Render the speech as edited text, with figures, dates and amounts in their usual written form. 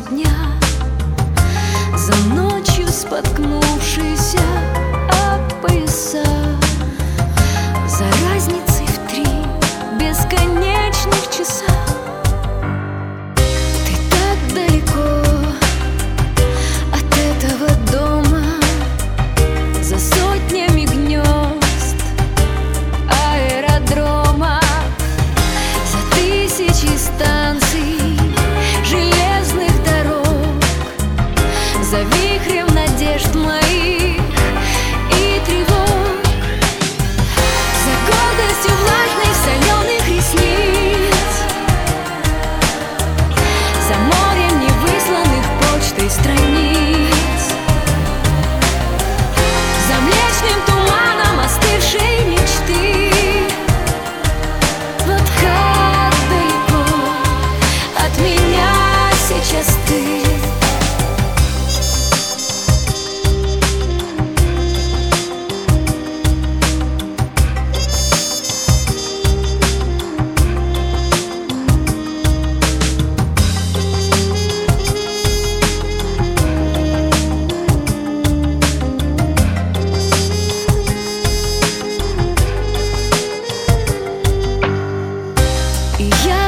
дня, за ночью споткнувшийся об пояса, за разницей в 3 бесконечных часа. Ты так далеко от этого дома, за сотнями гнезд аэродрома, за тысячи станций железных дорог, за вихрем надежд моих и тревог, за гордостью влажных соленых ресниц, за морем невысланных почтой страниц, за млечным туманом остывшей мечты. Вот как далеко от меня сейчас ты. И я